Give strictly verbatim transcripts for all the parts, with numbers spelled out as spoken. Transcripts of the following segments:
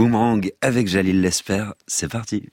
Boomerang avec Jalil Lesper, c'est parti.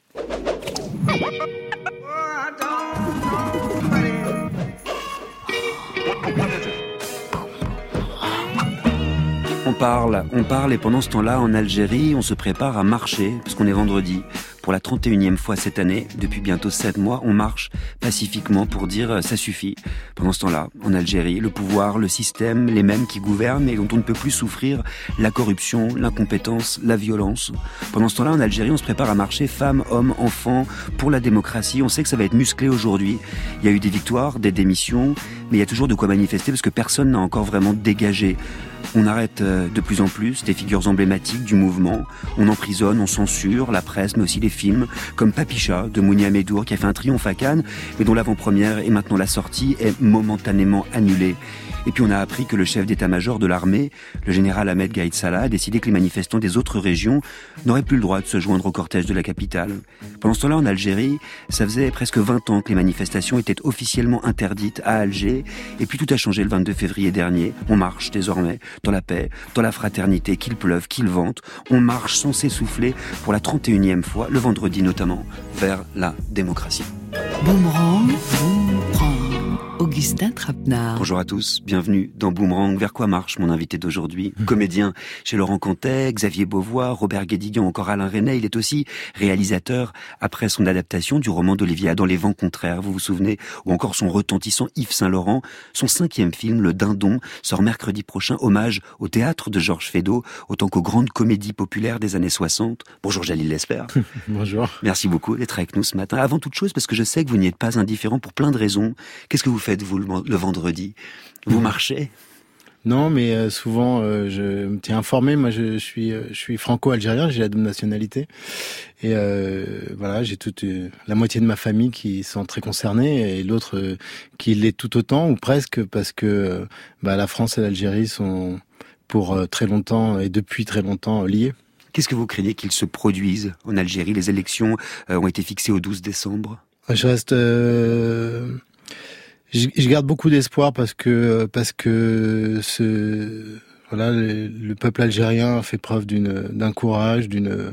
On parle, on parle et pendant ce temps-là, en Algérie, on se prépare à marcher, parce qu'on est vendredi. Pour la trente et unième fois cette année, depuis bientôt sept mois, on marche pacifiquement pour dire euh, ça suffit. Pendant ce temps-là, en Algérie, le pouvoir, le système, les mêmes qui gouvernent et dont on ne peut plus souffrir, la corruption, l'incompétence, la violence. Pendant ce temps-là, en Algérie, on se prépare à marcher femmes, hommes, enfants, pour la démocratie. On sait que ça va être musclé aujourd'hui. Il y a eu des victoires, des démissions, mais il y a toujours de quoi manifester parce que personne n'a encore vraiment dégagé. On arrête de plus en plus des figures emblématiques du mouvement. On emprisonne, on censure la presse, mais aussi les films, comme Papicha de Mounia Medour, qui a fait un triomphe à Cannes, mais dont l'avant-première et maintenant la sortie est momentanément annulée. Et puis on a appris que le chef d'état-major de l'armée, le général Ahmed Gaïd Salah, a décidé que les manifestants des autres régions n'auraient plus le droit de se joindre au cortège de la capitale. Pendant ce temps-là, en Algérie, ça faisait presque vingt ans que les manifestations étaient officiellement interdites à Alger. Et puis tout a changé le vingt-deux février dernier. On marche désormais dans la paix, dans la fraternité, qu'il pleuve, qu'il vente. On marche sans s'essouffler pour la trente et unième fois, le vendredi notamment, vers la démocratie. Boomerang, Boomerang. Augustin Trapenard. Bonjour à tous, bienvenue dans Boomerang. Vers quoi marche mon invité d'aujourd'hui ? Mmh. Comédien chez Laurent Cantet, Xavier Beauvois, Robert Guédiguian, encore Alain Resnais. Il est aussi réalisateur après son adaptation du roman d'Olivier Adam, Les Vents Contraires, vous vous souvenez ? Ou encore son retentissant Yves Saint-Laurent. Son cinquième film, Le Dindon, sort mercredi prochain, hommage au théâtre de Georges Feydeau, autant qu'aux grandes comédies populaires des années soixante. Bonjour Jalil Lesper. Bonjour. Merci beaucoup d'être avec nous ce matin. Avant toute chose, parce que je sais que vous n'y êtes pas indifférent pour plein de raisons. Qu'est-ce que vous faites vous le vendredi ? Vous marchez ? Non, mais euh, souvent euh, je me tiens informé. Moi, je, je suis, euh, je suis franco-algérien. J'ai la double nationalité, et euh, voilà, j'ai toute euh, la moitié de ma famille qui sont très concernés, et l'autre euh, qui l'est tout autant ou presque, parce que euh, bah, la France et l'Algérie sont pour euh, très longtemps et depuis très longtemps liés. Qu'est-ce que vous craignez qu'il se produise en Algérie ? Les élections euh, ont été fixées au douze décembre. Je reste. Euh... Je, je garde beaucoup d'espoir parce que parce que ce voilà le, le peuple algérien fait preuve d'une d'un courage, d'une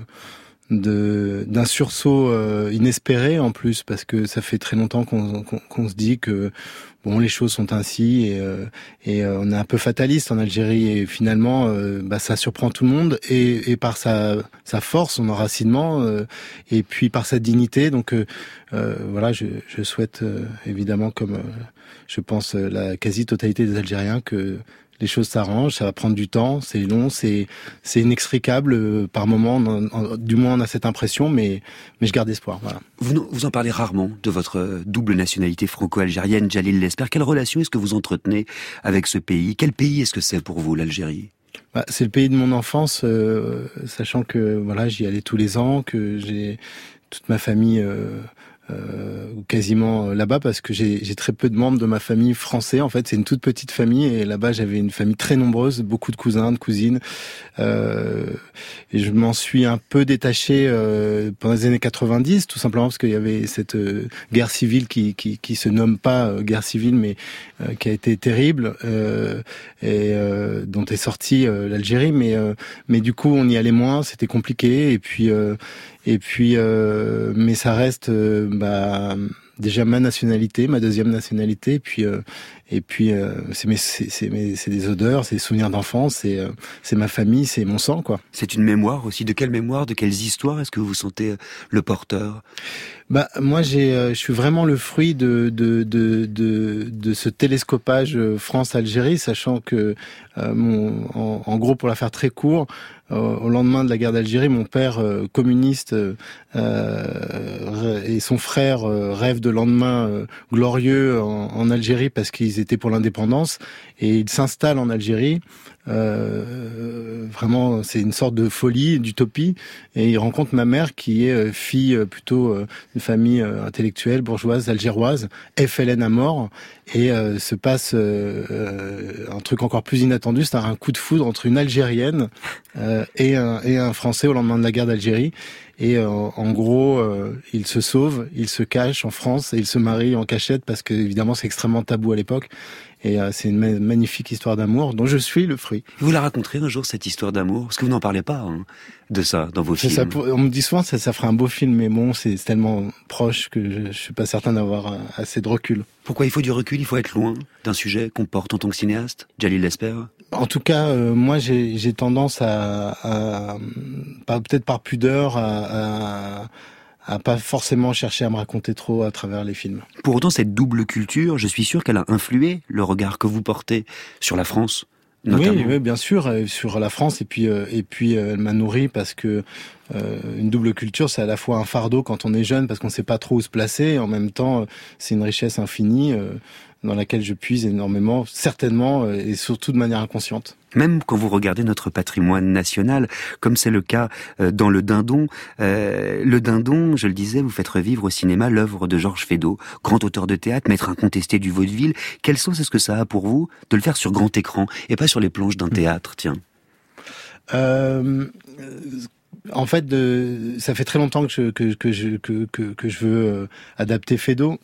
de d'un sursaut euh, inespéré en plus, parce que ça fait très longtemps qu'on qu'on, qu'on se dit que bon, les choses sont ainsi, et euh, et euh, on est un peu fataliste en Algérie, et finalement euh, bah ça surprend tout le monde, et et par sa sa force, son enracinement, euh, et puis par sa dignité. Donc euh, euh, voilà, je je souhaite euh, évidemment, comme euh, je pense euh, la quasi-totalité des Algériens, que les choses s'arrangent. Ça va prendre du temps, c'est long, c'est c'est inextricable euh, par moments. On, on, du moins, on a cette impression, mais mais je garde espoir. Voilà. Vous vous en parlez rarement de votre double nationalité franco-algérienne, Jalil Lesper. Quelle relation est-ce que vous entretenez avec ce pays ? Quel pays est-ce que c'est pour vous, l'Algérie ? Bah, c'est le pays de mon enfance, euh, sachant que voilà, j'y allais tous les ans, que j'ai toute ma famille. Euh, Euh, quasiment là-bas, parce que j'ai, j'ai très peu de membres de ma famille français. En fait, c'est une toute petite famille, et là-bas j'avais une famille très nombreuse, beaucoup de cousins, de cousines, euh, et je m'en suis un peu détaché euh, pendant les années quatre-vingt-dix, tout simplement parce qu'il y avait cette euh, guerre civile qui, qui qui se nomme pas euh, guerre civile, mais euh, qui a été terrible, euh, et euh, dont est sortie euh, l'Algérie, mais euh, mais du coup on y allait moins, c'était compliqué, et puis euh, et puis euh, mais ça reste euh, bah déjà ma nationalité, ma deuxième nationalité, et puis euh, et puis euh, c'est mes c'est c'est mes c'est des odeurs, c'est des souvenirs d'enfance, c'est euh, c'est ma famille, c'est mon sang, quoi. C'est une mémoire aussi. De quelle mémoire, de quelles histoires est-ce que vous vous sentez le porteur ? Bah moi j'ai euh, je suis vraiment le fruit de de de de de ce télescopage France-Algérie, sachant que euh, mon en, en gros, pour la faire très court, euh, au lendemain de la guerre d'Algérie, mon père euh, communiste euh, et son frère euh, rêvent de lendemain euh, glorieux en, en Algérie, parce qu'ils étaient pour l'indépendance, et ils s'installent en Algérie. Euh, vraiment, c'est une sorte de folie, d'utopie, et il rencontre ma mère, qui est fille plutôt euh, d'une famille euh, intellectuelle, bourgeoise, algéroise, F L N à mort, et euh, se passe euh, un truc encore plus inattendu, c'est un coup de foudre entre une Algérienne euh, et, un, et un Français au lendemain de la guerre d'Algérie. Et euh, en gros, euh, il se sauve, il se cache en France, et il se marie en cachette, parce que évidemment c'est extrêmement tabou à l'époque. et euh, c'est une ma- magnifique histoire d'amour dont je suis le fruit. Vous la raconterez un jour, cette histoire d'amour? Parce que vous n'en parlez pas hein, de ça dans vos Ça, films. ça pour- on me dit souvent ça, ça ferait un beau film, mais bon, c'est tellement proche que je, je suis pas certain d'avoir euh, assez de recul. Pourquoi il faut du recul? Il faut être loin d'un sujet qu'on porte en tant que cinéaste, Djalil Lesper? En tout cas, euh, moi, j'ai, j'ai tendance à, à, à peut-être par pudeur, à, à, à pas forcément chercher à me raconter trop à travers les films. Pour autant, cette double culture, je suis sûr qu'elle a influé le regard que vous portez sur la France, notamment. Oui, oui, bien sûr, euh, sur la France, et puis, euh, et puis euh, elle m'a nourri parce que euh, une double culture, c'est à la fois un fardeau quand on est jeune parce qu'on sait pas trop où se placer, et en même temps, euh, c'est une richesse infinie euh, dans laquelle je puise énormément, certainement, euh, et surtout de manière inconsciente. Même quand vous regardez notre patrimoine national, comme c'est le cas euh, dans Le Dindon, euh, Le Dindon, je le disais, vous faites revivre au cinéma l'œuvre de Georges Feydeau, grand auteur de théâtre, maître incontesté du vaudeville. Quel sens est-ce que ça a pour vous de le faire sur grand écran et pas sur les planches d'un théâtre, tiens? Euh, en fait, de, ça fait très longtemps que je, que, que je, que, que, que je veux euh, adapter Feydeau.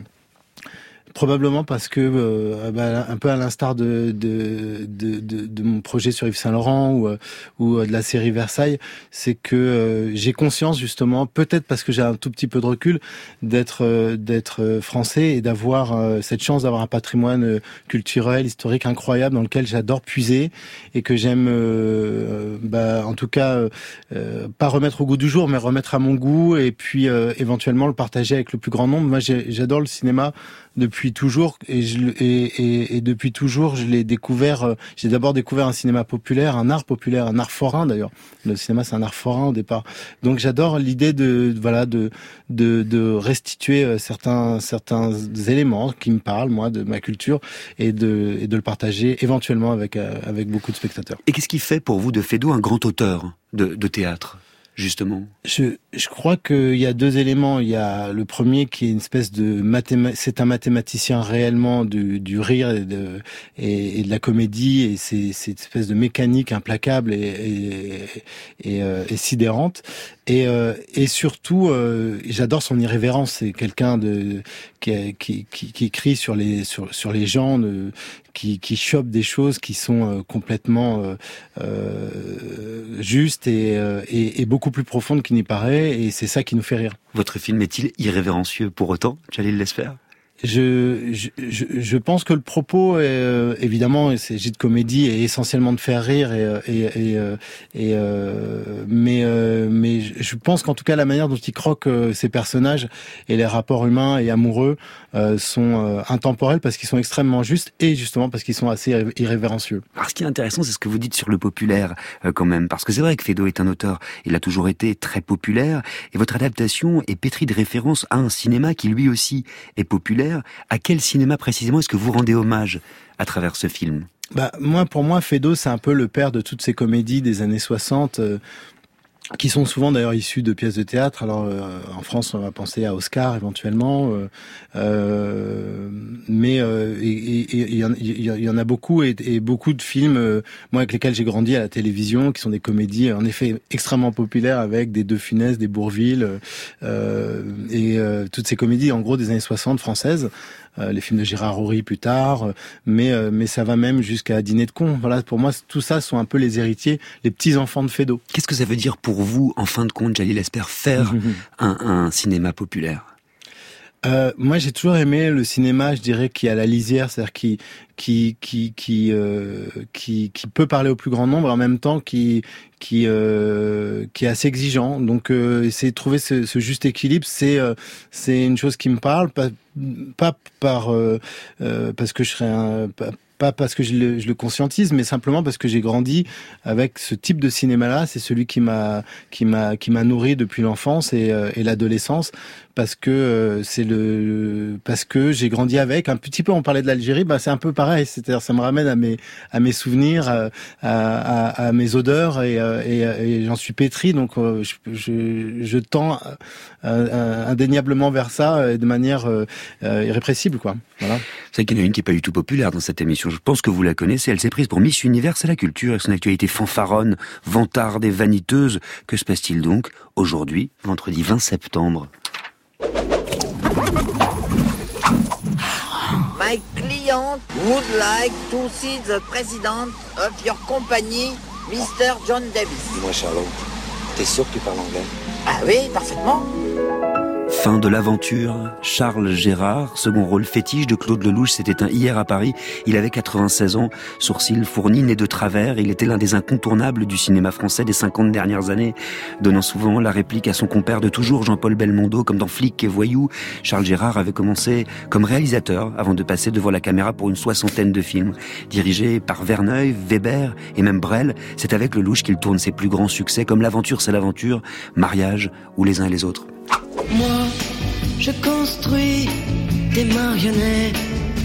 Probablement parce que, euh, bah, un peu à l'instar de, de, de, de, de mon projet sur Yves Saint-Laurent ou, ou de la série Versailles, c'est que euh, j'ai conscience justement, peut-être parce que j'ai un tout petit peu de recul, d'être euh, d'être français et d'avoir euh, cette chance d'avoir un patrimoine culturel, historique incroyable dans lequel j'adore puiser et que j'aime, euh, bah, en tout cas, euh, pas remettre au goût du jour, mais remettre à mon goût et puis euh, éventuellement le partager avec le plus grand nombre. Moi, j'ai, j'adore le cinéma depuis toujours et, je, et, et, et depuis toujours je l'ai découvert euh, j'ai d'abord découvert un cinéma populaire, un art populaire, un art forain d'ailleurs. Le cinéma c'est un art forain au départ. Donc j'adore l'idée de voilà de de, de restituer certains certains éléments qui me parlent moi de ma culture et de et de le partager éventuellement avec avec beaucoup de spectateurs. Et qu'est-ce qui fait pour vous de Feydeau un grand auteur de, de théâtre? Justement. Je, je crois qu'il y a deux éléments. Il y a le premier qui est une espèce de mathéma... c'est un mathématicien réellement du, du rire et de, et, et de la comédie, et c'est, c'est une espèce de mécanique implacable et, et, et, euh, et sidérante. Et, euh, et surtout, euh, j'adore son irrévérence. C'est quelqu'un de qui, qui, qui, qui écrit sur les sur sur les gens, de, qui qui chope des choses qui sont euh, complètement euh, euh, justes et, euh, et et beaucoup plus profondes qu'il n'y paraît. Et c'est ça qui nous fait rire. Votre film est-il irrévérencieux pour autant, Djalil Lesper? Je, je, je, je pense que le propos, est, euh, évidemment, il s'agit de comédie et essentiellement de faire rire, et, et, et, et euh, mais, euh, mais je pense qu'en tout cas la manière dont il croque euh, ces personnages et les rapports humains et amoureux euh, sont euh, intemporels parce qu'ils sont extrêmement justes et justement parce qu'ils sont assez irrévérencieux. Alors, ce qui est intéressant, c'est ce que vous dites sur le populaire euh, quand même, parce que c'est vrai que Feydeau est un auteur, il a toujours été très populaire, et votre adaptation est pétrie de références à un cinéma qui lui aussi est populaire. À quel cinéma précisément est-ce que vous rendez hommage à travers ce film? Bah moi, pour moi, Feydeau, c'est un peu le père de toutes ces comédies des années soixante, euh, qui sont souvent d'ailleurs issues de pièces de théâtre. Alors euh, en France, on va penser à Oscar éventuellement, euh, euh, mais euh, il y, y, y en a beaucoup et, et beaucoup de films, euh, moi avec lesquels j'ai grandi à la télévision, qui sont des comédies en effet extrêmement populaires avec des De Funès, des Bourvil euh, et euh, toutes ces comédies en gros des années soixante françaises. Euh, les films de Gérard Horry plus tard, mais euh, mais ça va même jusqu'à Dîner de cons. Voilà, pour moi, tout ça sont un peu les héritiers, les petits enfants de Feydeau. Qu'est-ce que ça veut dire pour vous, en fin de compte, Djalil Lesper, faire un, un cinéma populaire? Euh, moi, j'ai toujours aimé le cinéma, je dirais, qui est à la lisière, c'est-à-dire qui qui qui qui euh, qui qui peut parler au plus grand nombre, en même temps qui qui euh, qui est assez exigeant. Donc, euh, essayer de trouver ce, ce juste équilibre, c'est euh, c'est une chose qui me parle, pas pas par euh, euh, parce que je serais un pas, pas parce que je le, je le conscientise, mais simplement parce que j'ai grandi avec ce type de cinéma-là. C'est celui qui m'a qui m'a qui m'a nourri depuis l'enfance et, euh, et l'adolescence, parce que euh, c'est le parce que j'ai grandi avec. Un petit peu, on parlait de l'Algérie, bah c'est un peu pareil. C'est-à-dire, ça me ramène à mes à mes souvenirs, à à, à mes odeurs, et, et, et j'en suis pétri. Donc euh, je, je je tends euh, indéniablement vers ça de manière euh, irrépressible, quoi. Voilà. C'est qu'il y en a une qui est pas du tout populaire dans cette émission. Je pense que vous la connaissez. Elle s'est prise pour Miss Univers à la culture, et son actualité fanfaronne, vantarde et vaniteuse. Que se passe-t-il donc aujourd'hui, vendredi vingt septembre? My client would like to see the president of your company, Mister John Davis. Dis-moi Charlotte, t'es sûr que tu parles anglais? Ah oui, parfaitement. Fin de l'aventure, Charles Gérard, second rôle fétiche de Claude Lelouch, s'est éteint hier à Paris. Il avait quatre-vingt-seize ans, sourcils fournis, nez de travers. Il était l'un des incontournables du cinéma français des cinquante dernières années, donnant souvent la réplique à son compère de toujours, Jean-Paul Belmondo, comme dans Flic et Voyou. Charles Gérard avait commencé comme réalisateur avant de passer devant la caméra pour une soixantaine de films. Dirigé par Verneuil, Weber et même Brel, c'est avec Lelouch qu'il tourne ses plus grands succès comme L'aventure c'est l'aventure, Mariage ou Les uns et les autres. Moi, je construis des marionnettes.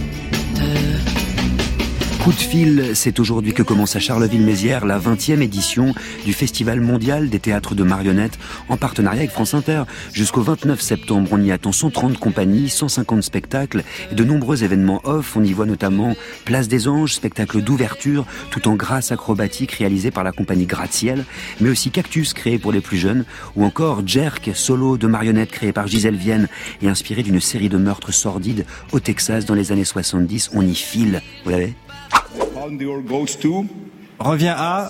Coup de fil, c'est aujourd'hui que commence à Charleville-Mézières la vingtième édition du Festival mondial des théâtres de marionnettes en partenariat avec France Inter. Jusqu'au vingt-neuf septembre, on y attend cent trente compagnies, cent cinquante spectacles et de nombreux événements off. On y voit notamment Place des Anges, spectacle d'ouverture tout en grâce acrobatique réalisé par la compagnie Gratte-Ciel, mais aussi Cactus créé pour les plus jeunes ou encore Jerk, solo de marionnettes créé par Gisèle Vienne et inspiré d'une série de meurtres sordides au Texas dans les années soixante-dix. On y file, vous l'avez ? Revient à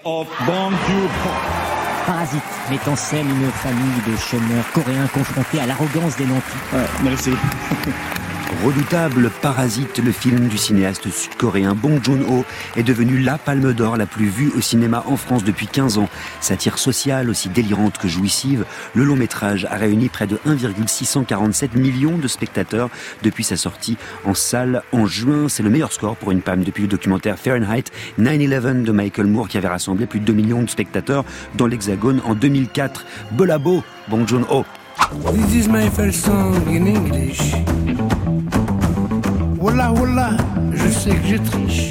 Parasite met en scène une famille de chômeurs coréens confrontés à l'arrogance des nantis. Ouais, merci. Redoutable Parasite, le film du cinéaste sud-coréen Bong Joon-ho est devenu la palme d'or la plus vue au cinéma en France depuis quinze ans. Satire sociale aussi délirante que jouissive, le long métrage a réuni près de un virgule six cent quarante-sept millions de spectateurs depuis sa sortie en salle en juin. C'est le meilleur score pour une palme depuis le documentaire Fahrenheit neuf onze de Michael Moore qui avait rassemblé plus de deux millions de spectateurs dans l'Hexagone en deux mille quatre. Bolabo, Bong Joon-ho. This is my first song in English. Voilà, voilà, je sais que je triche.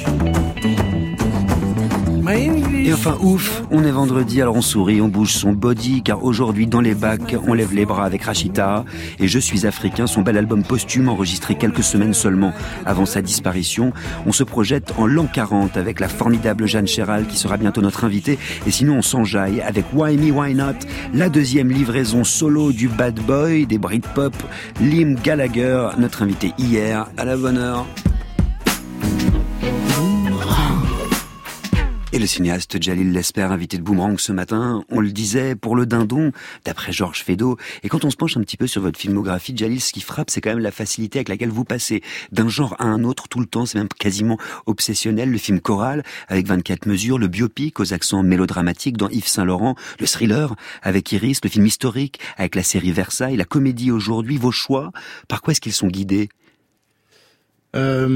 Et enfin, ouf, on est vendredi, alors on sourit, on bouge son body, car aujourd'hui, dans les bacs, on lève les bras avec Rachita et Je suis africain, son bel album posthume enregistré quelques semaines seulement avant sa disparition. On se projette en l'an quarante avec la formidable Jeanne Chéral qui sera bientôt notre invitée. Et sinon, on s'enjaille avec Why Me, Why Not, la deuxième livraison solo du bad boy, des Britpop, Liam Gallagher, notre invité hier, à la bonne heure. Et le cinéaste Djalil Lesper, invité de Boomerang ce matin, on le disait, pour Le Dindon, d'après Georges Feydeau. Et quand on se penche un petit peu sur votre filmographie, Djalil, ce qui frappe, c'est quand même la facilité avec laquelle vous passez d'un genre à un autre tout le temps. C'est même quasiment obsessionnel. Le film choral, avec vingt-quatre mesures, le biopic aux accents mélodramatiques dans Yves Saint-Laurent, le thriller avec Iris, le film historique avec la série Versailles, la comédie aujourd'hui. Vos choix, par quoi est-ce qu'ils sont guidés ? Euh,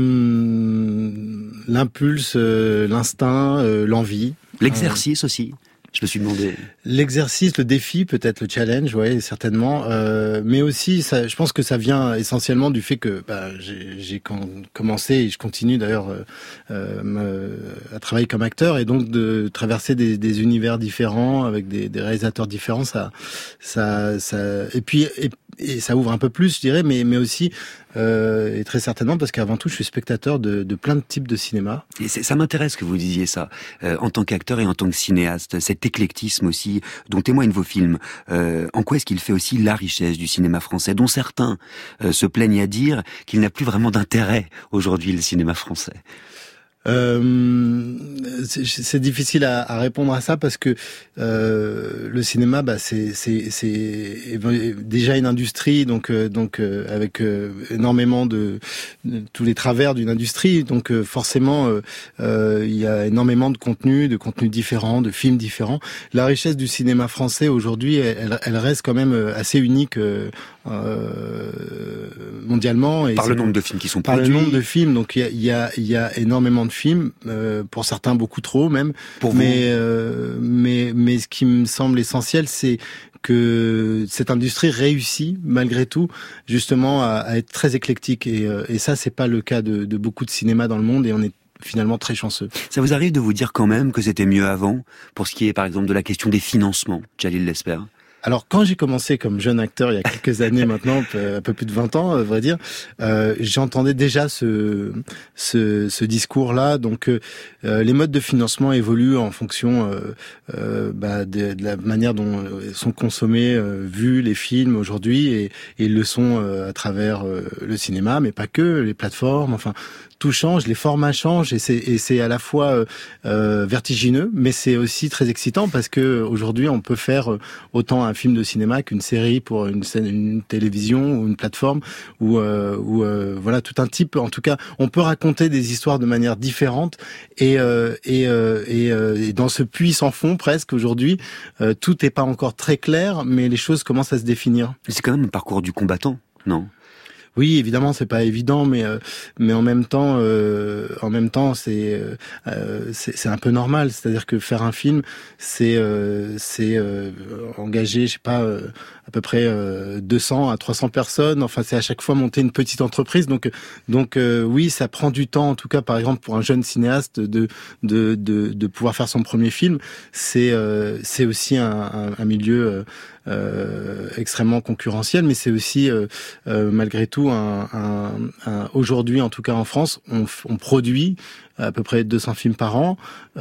l'impulse, euh, l'instinct, euh, l'envie. L'exercice euh, aussi. Je me suis demandé. L'exercice, le défi, peut-être le challenge, ouais, certainement. Euh, mais aussi, ça, je pense que ça vient essentiellement du fait que bah, j'ai, j'ai commencé et je continue d'ailleurs euh, me, à travailler comme acteur et donc de traverser des, des univers différents avec des, des réalisateurs différents. Ça, ça, ça. Et puis, et, et ça ouvre un peu plus, je dirais, mais mais aussi. Euh, et très certainement parce qu'avant tout je suis spectateur de, de plein de types de cinéma. Et ça m'intéresse que vous disiez ça, euh, en tant qu'acteur et en tant que cinéaste, cet éclectisme aussi dont témoignent vos films. Euh, en quoi est-ce qu'il fait aussi la richesse du cinéma français, dont certains euh, se plaignent à dire qu'il n'a plus vraiment d'intérêt aujourd'hui le cinéma français? Euh, c'est, c'est difficile à, à répondre à ça parce que euh, le cinéma, bah, c'est, c'est, c'est déjà une industrie, donc euh, donc euh, avec euh, énormément de, de tous les travers d'une industrie, donc euh, forcément euh, euh, il y a énormément de contenus, de contenus différents, de films différents. La richesse du cinéma français aujourd'hui, elle, elle reste quand même assez unique. Euh, Euh, mondialement et par le nombre de films qui sont par produits. le nombre de films, donc il y a il y a il y a énormément de films, euh, pour certains beaucoup trop même, pour mais euh, mais mais ce qui me semble essentiel, c'est que cette industrie réussit malgré tout justement à, à être très éclectique et, euh, et ça c'est pas le cas de, de beaucoup de cinéma dans le monde et on est finalement très chanceux. Ça vous arrive de vous dire quand même que c'était mieux avant pour ce qui est par exemple de la question des financements, Djalil Lesper? Alors, quand j'ai commencé comme jeune acteur il y a quelques années maintenant, un peu plus de vingt ans, à vrai dire, euh, j'entendais déjà ce ce, ce discours-là. Donc, euh, les modes de financement évoluent en fonction euh, euh, bah, de, de la manière dont sont consommés, euh, vus les films aujourd'hui, et, et ils le sont euh, à travers euh, le cinéma, mais pas que, les plateformes, enfin... Tout change, les formats changent et c'est et c'est à la fois euh, vertigineux, mais c'est aussi très excitant parce que aujourd'hui on peut faire autant un film de cinéma qu'une série pour une scène, une télévision ou une plateforme ou euh, ou euh, voilà tout un type. En tout cas, on peut raconter des histoires de manière différente et euh, et, euh, et, euh, et dans ce puits sans fond presque aujourd'hui, euh, tout n'est pas encore très clair, mais les choses commencent à se définir. C'est quand même un parcours du combattant, non ? Oui, évidemment, c'est pas évident, mais euh, mais en même temps, euh, en même temps, c'est euh, c'est, c'est un peu normal. C'est-à-dire que faire un film, c'est euh, c'est euh, engager, je sais pas, euh, à peu près euh, deux cents à trois cents personnes. Enfin, c'est à chaque fois monter une petite entreprise. Donc donc euh, oui, ça prend du temps. En tout cas, par exemple, pour un jeune cinéaste, de de de, de pouvoir faire son premier film, c'est euh, c'est aussi un, un, un milieu euh, Euh, extrêmement concurrentiel, mais c'est aussi euh, euh, malgré tout un, un, un aujourd'hui en tout cas en France on, on produit à peu près deux cents films par an,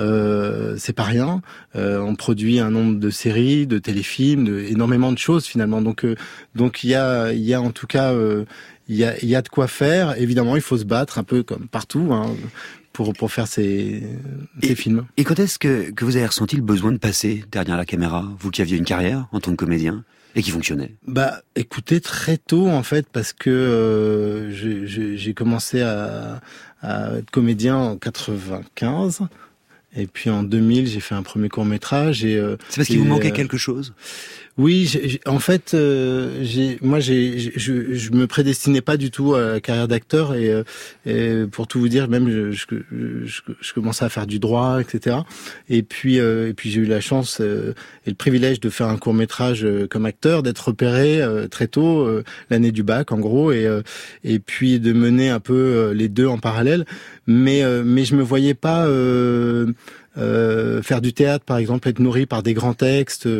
euh, c'est pas rien, euh, on produit un nombre de séries, de téléfilms, de, énormément de choses finalement, donc euh, donc il y a il y a en tout cas euh, il y a il y a de quoi faire. Évidemment il faut se battre un peu comme partout hein, pour pour faire ces, ces et, films. Et quand est-ce que, que vous avez ressenti le besoin de passer derrière la caméra, vous qui aviez une carrière en tant que comédien et qui fonctionnait? Bah, écoutez, très tôt en fait, parce que euh, j'ai, j'ai, j'ai commencé à, à être comédien en quatre-vingt-quinze. Et puis en deux mille, j'ai fait un premier court-métrage. Et, euh, C'est parce qu'il et, vous manquait euh, quelque chose? Oui, j'ai, j'ai, en fait, euh, j'ai, moi, j'ai, j'ai, je, je me prédestinais pas du tout à la carrière d'acteur et, euh, et pour tout vous dire, même je, je, je, je commençais à faire du droit, et cetera. Et puis, euh, et puis j'ai eu la chance euh, et le privilège de faire un court métrage euh, comme acteur, d'être repéré euh, très tôt, euh, l'année du bac, en gros, et euh, et puis de mener un peu euh, les deux en parallèle. Mais euh, mais je me voyais pas. Euh, Euh, faire du théâtre par exemple, être nourri par des grands textes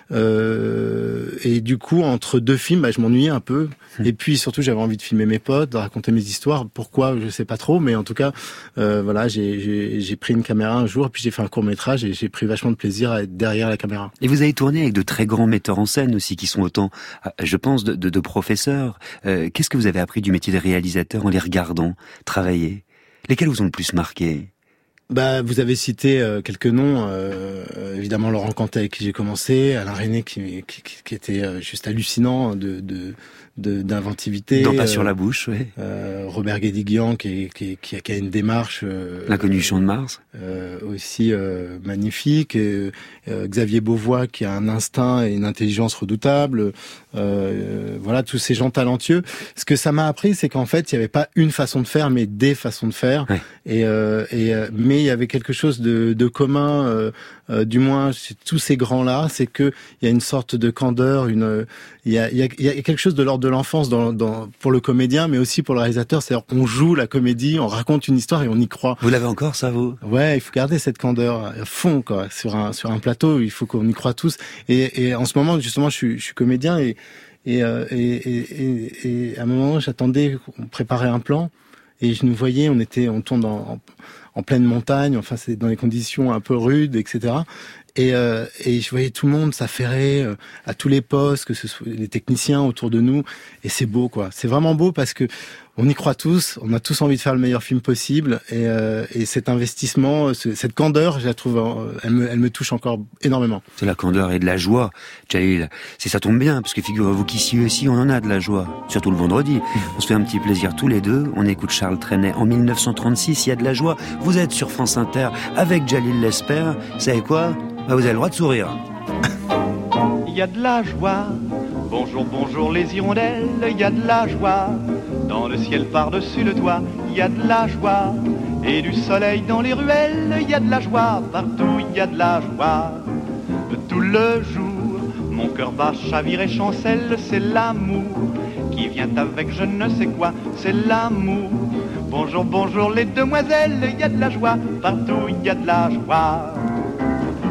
euh, et du coup entre deux films bah, je m'ennuyais un peu mmh. Et puis surtout j'avais envie de filmer mes potes, de raconter mes histoires. Pourquoi je sais pas trop, mais en tout cas euh, voilà j'ai, j'ai, j'ai pris une caméra un jour puis j'ai fait un court métrage et j'ai pris vachement de plaisir à être derrière la caméra. Et vous avez tourné avec de très grands metteurs en scène aussi qui sont autant je pense de, de, de professeurs. Euh, qu'est-ce que vous avez appris du métier de réalisateur en les regardant travailler? Lesquels vous ont le plus marqué? Bah, vous avez cité euh, quelques noms, euh, évidemment Laurent Cantet avec qui j'ai commencé, Alain Resnais qui, qui, qui était euh, juste hallucinant de, de, de d'inventivité. Dans Pas euh, sur la bouche, oui. Euh, Robert Guédiguian qui, qui, qui, a, qui a une démarche. Euh, L'inconnu champ de Mars. Euh, aussi euh, magnifique. Et, euh, Xavier Beauvois qui a un instinct et une intelligence redoutable. Euh, voilà, tous ces gens talentueux. Ce que ça m'a appris, c'est qu'en fait, il n'y avait pas une façon de faire, mais des façons de faire. Ouais. Et, euh, et mais il y avait quelque chose de, de commun, euh, euh, du moins chez tous ces grands-là, c'est que il y a une sorte de candeur, une, il y a, il y a, il y a quelque chose de l'ordre de l'enfance dans, dans, pour le comédien, mais aussi pour le réalisateur. C'est-à-dire, on joue la comédie, on raconte une histoire et on y croit. Vous l'avez encore, ça, vous? Ouais, il faut garder cette candeur à fond, quoi, sur un sur un plateau. Il faut qu'on y croit tous. Et, et en ce moment, justement, je suis, je suis comédien et et, euh, et, et, et, et à un moment, j'attendais, on préparait un plan et je nous voyais, on était, on tourne en, en en pleine montagne, enfin c'est dans des conditions un peu rudes, et cetera. Et, euh, et je voyais tout le monde s'affairer euh, à tous les postes, que ce soit les techniciens autour de nous, et c'est beau quoi. C'est vraiment beau parce que on y croit tous, on a tous envie de faire le meilleur film possible, et, euh, et cet investissement, ce, cette candeur, je la trouve, elle me, elle me touche encore énormément. C'est la candeur et de la joie, Jalil. C'est ça tombe bien, parce que figurez-vous qu'ici aussi on en a de la joie, surtout le vendredi. On se fait un petit plaisir tous les deux. On écoute Charles Trenet en mille neuf cent trente-six. Il y a de la joie. Vous êtes sur France Inter avec Jalil Lesper. Vous savez quoi? Bah, vous avez le droit de sourire. Il y a de la joie. Bonjour, bonjour les hirondelles. Il y a de la joie. Dans le ciel par-dessus le toit, il y a de la joie. Et du soleil dans les ruelles, il y a de la joie. Partout, il y a de la joie. Tout le jour, mon cœur bat, chavire et chancelle. C'est l'amour qui vient avec je ne sais quoi. C'est l'amour. Bonjour, bonjour les demoiselles. Il y a de la joie. Partout, il y a de la joie.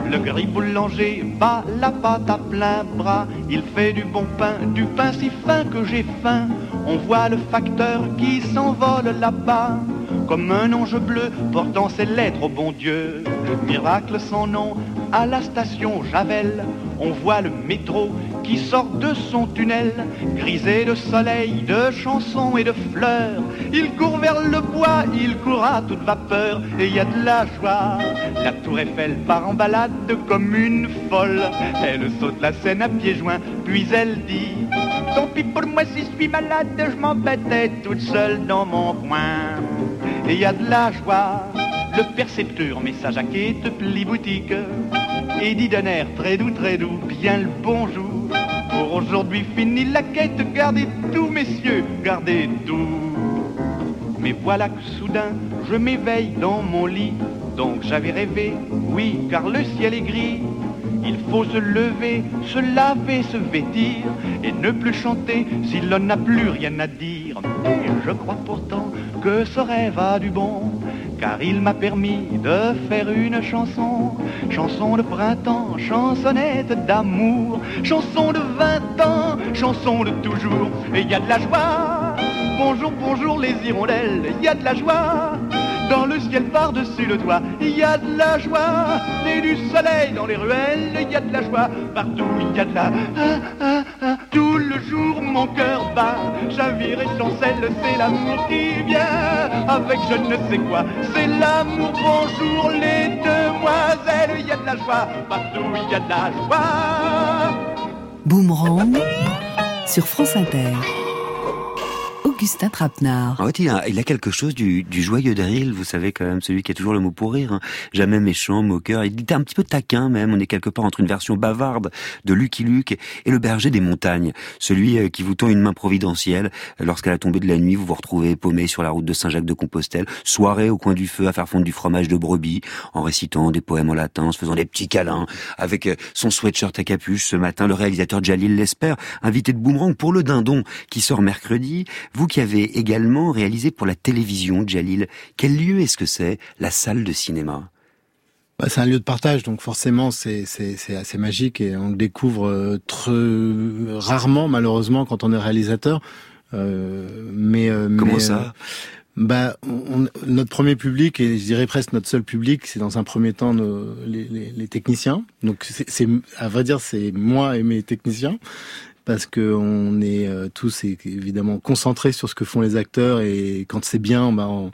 Le gris boulanger bat la pâte à plein bras. Il fait du bon pain, du pain si fin que j'ai faim. On voit le facteur qui s'envole là-bas, comme un ange bleu portant ses lettres au bon Dieu. Miracle sans nom, à la station Javel, on voit le métro qui sort de son tunnel, grisé de soleil, de chansons et de fleurs. Il court vers le bois, il court à toute vapeur, et il y a de la joie. La tour Eiffel part en balade comme une folle. Elle saute la Seine à pieds joints, puis elle dit: tant pis pour moi si je suis malade, je m'embêtais toute seule dans mon coin. Et il y a de la joie. Le percepteur met sa jaquette, plie boutique, et dit d'un air très doux, très doux, bien le bonjour. Pour aujourd'hui fini la quête, gardez tout messieurs, gardez tout. Mais voilà que soudain je m'éveille dans mon lit. Donc j'avais rêvé, oui, car le ciel est gris. Il faut se lever, se laver, se vêtir, et ne plus chanter si l'on n'a plus rien à dire. Mais je crois pourtant que ce rêve a du bon, car il m'a permis de faire une chanson. Chanson de printemps, chansonnette d'amour, chanson de vingt ans, chanson de toujours. Et il y a de la joie, bonjour, bonjour les hirondelles, il y a de la joie. Dans le ciel par-dessus le toit, il y a de la joie. Et du soleil dans les ruelles, il y a de la joie. Partout il y a de la... Ah, ah, ah. Tout le jour mon cœur bat, chavire et chancelle, c'est l'amour qui vient avec je ne sais quoi. C'est l'amour, bonjour les demoiselles, il y a de la joie. Partout il y a de la joie. Boomerang sur France Inter. Augustin Trapenard. En fait, il a, il a quelque chose du, du joyeux drill, vous savez quand même, celui qui a toujours le mot pour rire, hein. Jamais méchant, moqueur, il était un petit peu taquin même, on est quelque part entre une version bavarde de Lucky Luke et le berger des montagnes, celui qui vous tend une main providentielle lorsqu'à la tombée de la nuit, vous vous retrouvez paumé sur la route de Saint-Jacques-de-Compostelle, soirée au coin du feu à faire fondre du fromage de brebis, en récitant des poèmes en latin, en se faisant des petits câlins, avec son sweatshirt à capuche. Ce matin, le réalisateur Djalil Lesper, invité de Boomerang pour le Dindon, qui sort mercredi. Vous qui avez également réalisé pour la télévision, Djalil, quel lieu est-ce que c'est, la salle de cinéma ? Bah, c'est un lieu de partage, donc forcément c'est, c'est, c'est assez magique et on le découvre euh, très rarement, malheureusement, quand on est réalisateur. Euh, mais euh, Comment mais, ça ? Bah, on, notre premier public, et je dirais presque notre seul public, c'est dans un premier temps nos, les, les, les techniciens. Donc c'est, c'est, à vrai dire, c'est moi et mes techniciens. Parce que on est euh, tous évidemment concentrés sur ce que font les acteurs et quand c'est bien, bah on,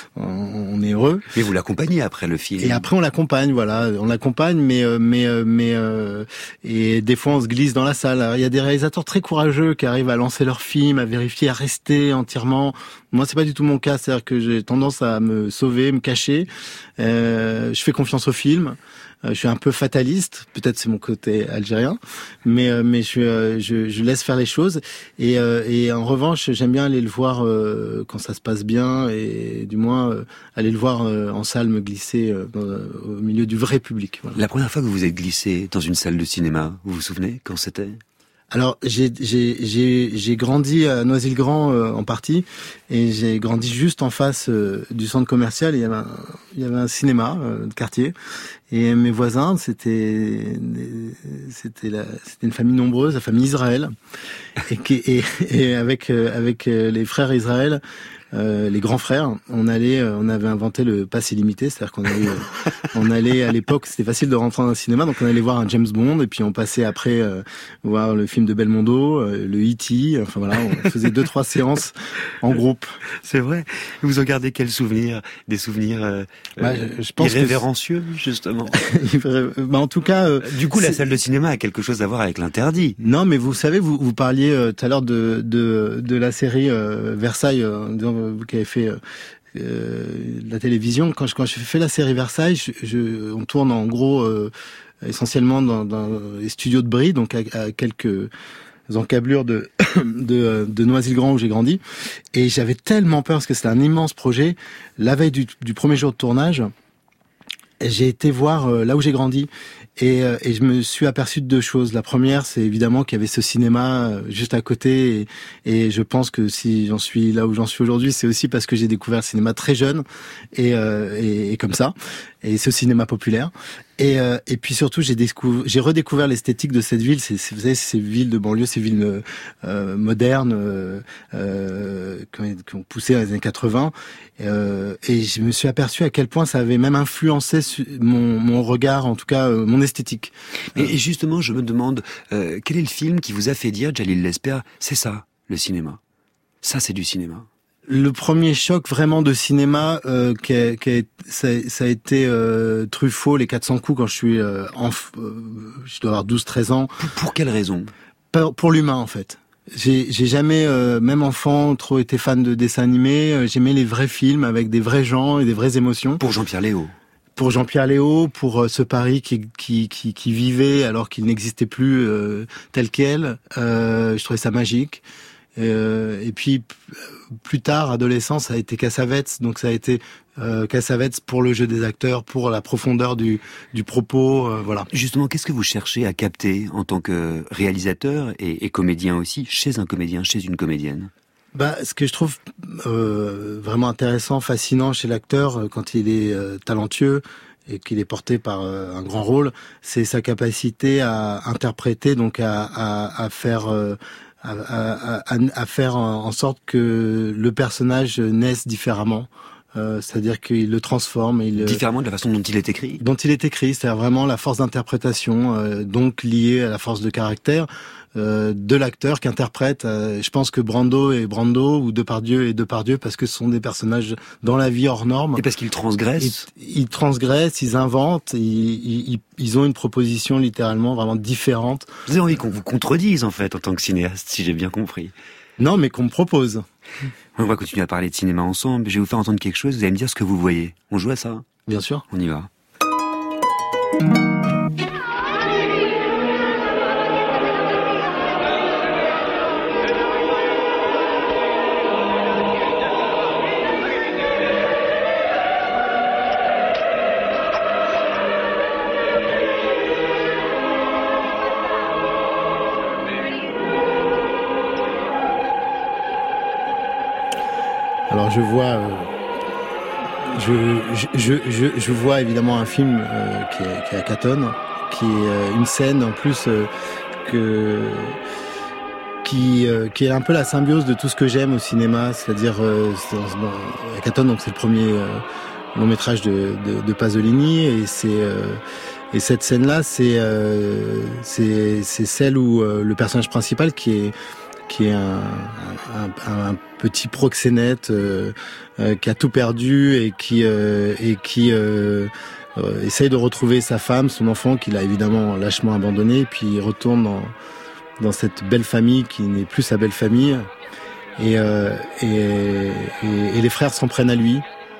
on est heureux. Mais vous l'accompagnez après le film. Et après on l'accompagne, voilà, on l'accompagne, mais mais mais euh, et des fois on se glisse dans la salle. Alors, il y a des réalisateurs très courageux qui arrivent à lancer leur film, à vérifier, à rester entièrement. Moi, c'est pas du tout mon cas, c'est-à-dire que j'ai tendance à me sauver, me cacher. Euh, je fais confiance au film. Je suis un peu fataliste, peut-être c'est mon côté algérien, mais mais je je, je laisse faire les choses et et en revanche j'aime bien aller le voir quand ça se passe bien et du moins aller le voir en salle, me glisser au milieu du vrai public. Voilà. La première fois que vous vous êtes glissé dans une salle de cinéma, vous vous souvenez quand c'était ? Alors j'ai j'ai j'ai j'ai grandi à Noisy-le-Grand euh, en partie et j'ai grandi juste en face euh, du centre commercial. Il y avait un, il y avait un cinéma euh, de quartier et mes voisins c'était c'était la c'était une famille nombreuse, la famille Israël et qui, et, et avec euh, avec euh, les frères Israël. Euh, les grands frères, on allait, euh, on avait inventé le pass illimité, c'est-à-dire qu'on allait, euh, on allait à l'époque, c'était facile de rentrer dans un cinéma, donc on allait voir un James Bond et puis on passait après euh, voir le film de Belmondo, euh, le E T, enfin voilà, on faisait deux trois séances en groupe. C'est vrai. Vous en gardez quels souvenirs ? Des souvenirs euh, bah, je, je pense irrévérencieux, que... justement. bah, en tout cas, euh, du coup, la salle de cinéma a quelque chose à voir avec l'interdit. Non, mais vous savez, vous vous parliez euh, tout à l'heure de de de la série euh, Versailles. Euh, vous qui avez fait euh, la télévision, quand je quand j'ai fait la série Versailles, je, je, on tourne en gros euh, essentiellement dans, dans les studios de Brie, donc à, à quelques encablures de de, de Noisy-le-Grand où j'ai grandi, et j'avais tellement peur parce que c'était un immense projet. La veille du, du premier jour de tournage, j'ai été voir euh, là où j'ai grandi. Et, euh, et je me suis aperçu de deux choses. La première, c'est évidemment qu'il y avait ce cinéma euh, juste à côté. Et, et je pense que si j'en suis là où j'en suis aujourd'hui, c'est aussi parce que j'ai découvert le cinéma très jeune et, euh, et, et comme ça. Et ce cinéma populaire. Et, euh, et puis surtout, j'ai, découv- j'ai redécouvert l'esthétique de cette ville. C'est, c'est, vous savez, ces villes de banlieue, ces villes euh, modernes euh, euh, qui ont poussé dans les années quatre-vingts. Euh, et je me suis aperçu à quel point ça avait même influencé mon, mon regard, en tout cas euh, mon esthétique. Et, et justement, je me demande, euh, quel est le film qui vous a fait dire, Djalil Lesper, c'est ça, le cinéma. Ça, c'est du cinéma. Le premier choc vraiment de cinéma, euh, qui a, qui a, ça, ça a été euh, Truffaut, Les quatre cents coups, quand je suis euh, enf- euh, je dois avoir douze treize ans. Pour, pour quelle raison ? Pour, pour l'humain, en fait. J'ai, j'ai jamais, euh, même enfant, trop été fan de dessins animés. Euh, j'aimais les vrais films avec des vrais gens et des vraies émotions. Pour Jean-Pierre Léaud. Pour Jean-Pierre Léaud, pour euh, ce Paris qui, qui, qui, qui vivait alors qu'il n'existait plus euh, tel quel. Euh, je trouvais ça magique. Euh, et puis plus tard, adolescent, ça a été Cassavetes, donc ça a été euh, Cassavetes pour le jeu des acteurs, pour la profondeur du, du propos, euh, voilà. Justement, qu'est-ce que vous cherchez à capter en tant que réalisateur et, et comédien aussi, chez un comédien, chez une comédienne ? Bah, ce que je trouve euh, vraiment intéressant, fascinant chez l'acteur quand il est euh, talentueux et qu'il est porté par euh, un grand rôle, c'est sa capacité à interpréter, donc à, à, à faire euh, À, à, à, à faire en sorte que le personnage naisse différemment, euh, c'est-à-dire qu'il le transforme. Il, différemment de la façon dont il est écrit. Dont il est écrit, c'est-à-dire vraiment la force d'interprétation, euh, donc liée à la force de caractère euh, de l'acteur qui interprète. Euh, je pense que Brando est Brando ou Depardieu est Depardieu parce que ce sont des personnages dans la vie hors normes. Et parce qu'ils transgressent. Ils, ils transgressent, ils inventent, ils, ils, ils ont une proposition littéralement vraiment différente. Vous avez envie qu'on vous contredise en fait en tant que cinéaste, si j'ai bien compris. Non, mais qu'on me propose. On va continuer à parler de cinéma ensemble. Je vais vous faire entendre quelque chose, vous allez me dire ce que vous voyez. On joue à ça ? Bien sûr. On y va. Alors je vois, euh, je, je, je, je vois évidemment un film euh, qui, est, qui est à Catonne, qui est euh, une scène en plus euh, que qui euh, qui est un peu la symbiose de tout ce que j'aime au cinéma, c'est-à-dire euh, c'est, bon, à Catonne, donc c'est le premier euh, long métrage de, de, de Pasolini et c'est euh, et cette scène-là, c'est euh, c'est c'est celle où euh, le personnage principal qui est qui est un, un, un petit proxénète euh, euh, qui a tout perdu et qui euh, et qui euh, euh, essaye de retrouver sa femme, son enfant qu'il a évidemment lâchement abandonné, et puis il retourne dans dans cette belle famille qui n'est plus sa belle famille, et euh, et, et, et les frères s'en prennent à lui,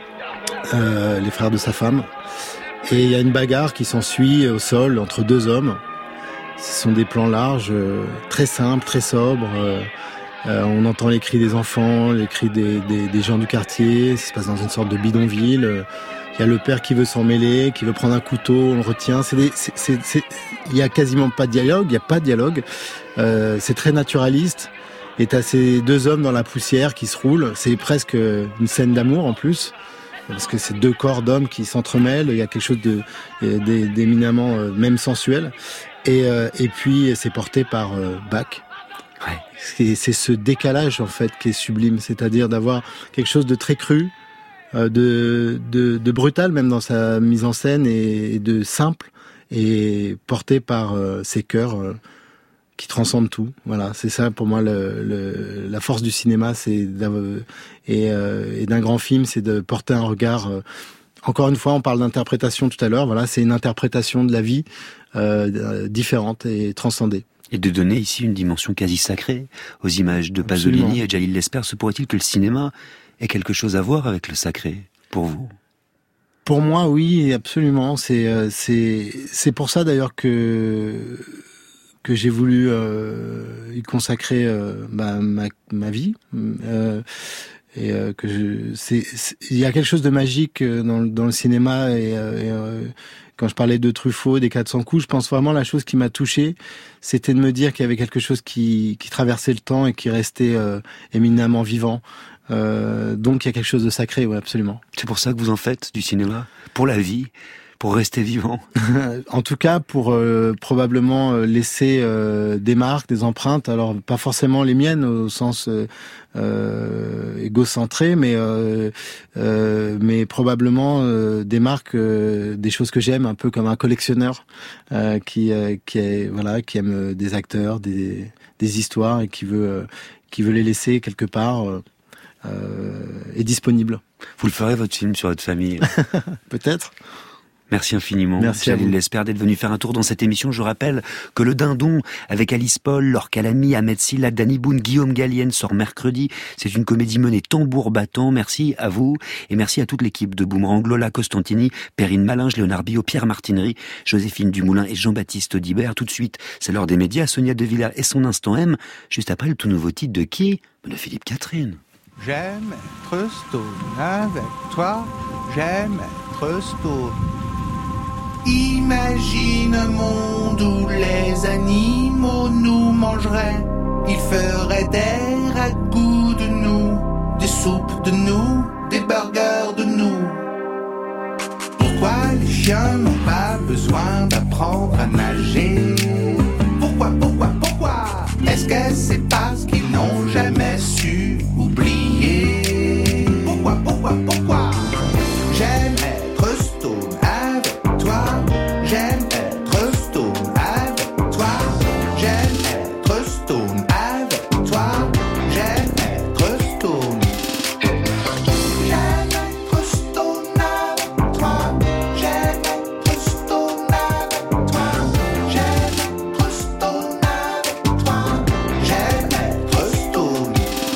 euh, les frères de sa femme, et il y a une bagarre qui s'ensuit au sol entre deux hommes. Ce sont des plans larges, euh, très simples, très sobres. Euh, euh, on entend les cris des enfants, les cris des, des, des gens du quartier. Ça se passe dans une sorte de bidonville. Euh, il y a le père qui veut s'en mêler, qui veut prendre un couteau, on le retient. C'est des, c'est, c'est, c'est, il y a quasiment pas de dialogue, il y a pas de dialogue. Euh, c'est très naturaliste. Et t'as ces deux hommes dans la poussière qui se roulent. C'est presque une scène d'amour en plus, parce que c'est deux corps d'hommes qui s'entremêlent. Il y a quelque chose de, d'éminemment euh, même sensuel. Et, euh, et puis c'est porté par euh, Bach. Ouais. C'est, c'est ce décalage en fait qui est sublime, c'est-à-dire d'avoir quelque chose de très cru, euh, de, de, de brutal même dans sa mise en scène, et, et de simple, et porté par euh, ces chœurs euh, qui transcendent tout. Voilà, c'est ça pour moi le, le, la force du cinéma, c'est et, euh, et d'un grand film, c'est de porter un regard. Euh, Encore une fois, on parle d'interprétation tout à l'heure. Voilà, c'est une interprétation de la vie euh, différente et transcendée. Et de donner ici une dimension quasi sacrée aux images de Pasolini. Absolument. Et Djalil Lesper. Se pourrait-il que le cinéma ait quelque chose à voir avec le sacré pour vous ? Pour moi, oui, absolument. C'est euh, c'est c'est pour ça d'ailleurs que que j'ai voulu euh, y consacrer euh, bah, ma ma vie. Euh, Et euh, que je, c'est, c'est, il y a quelque chose de magique dans, dans le cinéma. Et, euh, et euh, quand je parlais de Truffaut, des quatre cents coups, je pense vraiment la chose qui m'a touché, c'était de me dire qu'il y avait quelque chose qui, qui traversait le temps et qui restait euh, éminemment vivant. Euh, donc il y a quelque chose de sacré, oui, absolument. C'est pour ça que vous en faites du cinéma, pour la vie, pour rester vivant. En tout cas, pour euh, probablement laisser euh, des marques, des empreintes. Alors pas forcément les miennes au sens euh, euh, égocentré, mais euh, euh, mais probablement euh, des marques, euh, des choses que j'aime, un peu comme un collectionneur euh, qui euh, qui est voilà qui aime des acteurs, des des histoires et qui veut euh, qui veut les laisser quelque part euh, euh, et disponible. Vous le ferez votre film sur votre famille. Peut-être. Merci infiniment. Merci à vous. Jalil Lesper d'être venu faire un tour dans cette émission. Je rappelle que Le Dindon, avec Alice Paul, Laure Calamy, Ahmed Silla, Danny Boone, Guillaume Gallienne, sort mercredi. C'est une comédie menée tambour battant. Merci à vous et merci à toute l'équipe de Boomerang, Lola Costantini, Perrine Malinge, Léonard Billot, Pierre Martinery, Joséphine Dumoulin et Jean-Baptiste Audibert. Tout de suite, c'est l'heure des médias. Sonia De Villers et son instant M. Juste après, le tout nouveau titre de qui? De Philippe Catherine. J'aime être stone avec toi. J'aime être stone. Imagine un monde où les animaux nous mangeraient. Ils feraient des ragoûts de nous, des soupes de nous, des burgers de nous. Pourquoi les chiens n'ont pas besoin d'apprendre à nager? Pourquoi, pourquoi, pourquoi? Est-ce que c'est parce qu'ils n'ont jamais su oublier? Pourquoi, pourquoi, pourquoi? J'aime être stone avec toi. J'aime être stone avec toi. J'aime être stone avec toi. J'aime être stone. J'aime être stone avec toi. J'aime être stone avec toi. J'aime être stone avec toi. J'aime être stone.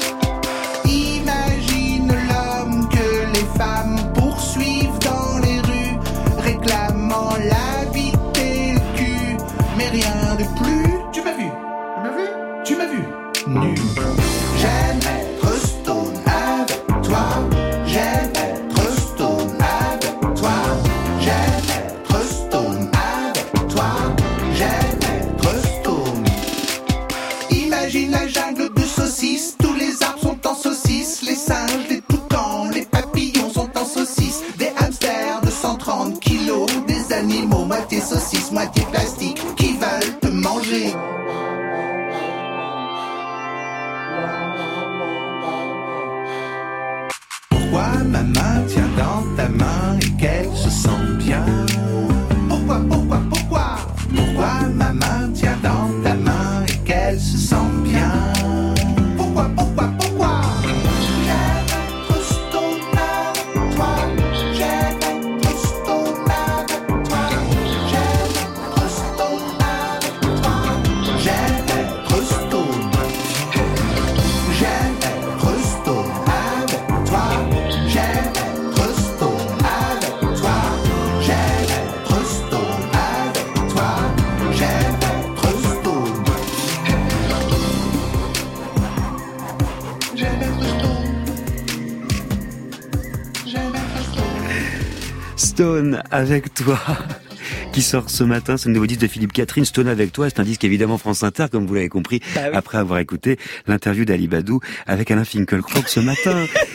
Imagine l'homme que les femmes poursuivent dans les rues, réclamant la bite et le cul, mais rien de plus. Tu m'as vu? Tu m'as vu? Tu m'as vu? Nu. J'aime être stone avec toi. J'aime être stone avec toi. J'aime être stone avec toi. J'aime être stone. Imagine la jungle de saucisses. Tous les arbres sont en saucisses. Les singes, les toucans, les papillons sont en saucisses. Des hamsters de cent trente kilos. Des animaux moitié saucisses, moitié plastique qui veulent te manger. Pourquoi ma main tient dans ta main et qu'elle se sent bien? Pourquoi, pourquoi, pourquoi? Pourquoi ma main tient dans ta main et qu'elle se sent bien? Pourquoi, pourquoi, pourquoi? J'aime être stone avec toi. J'aime être stone avec toi. J'aime être stone avec toi. J'aime être stone. J'aime être stone avec toi. J'aime être stone avec toi. J'aime être stone avec toi. J'aime être stone. J'aime être stone. J'aime être stone. Stone avec toi, qui sort ce matin. C'est le nouveau disque de Philippe Catherine, Stone avec toi. C'est un disque évidemment France Inter, comme vous l'avez compris, Bah oui. après avoir écouté l'interview d'Ali Badou avec Alain Finkielkraut ce matin.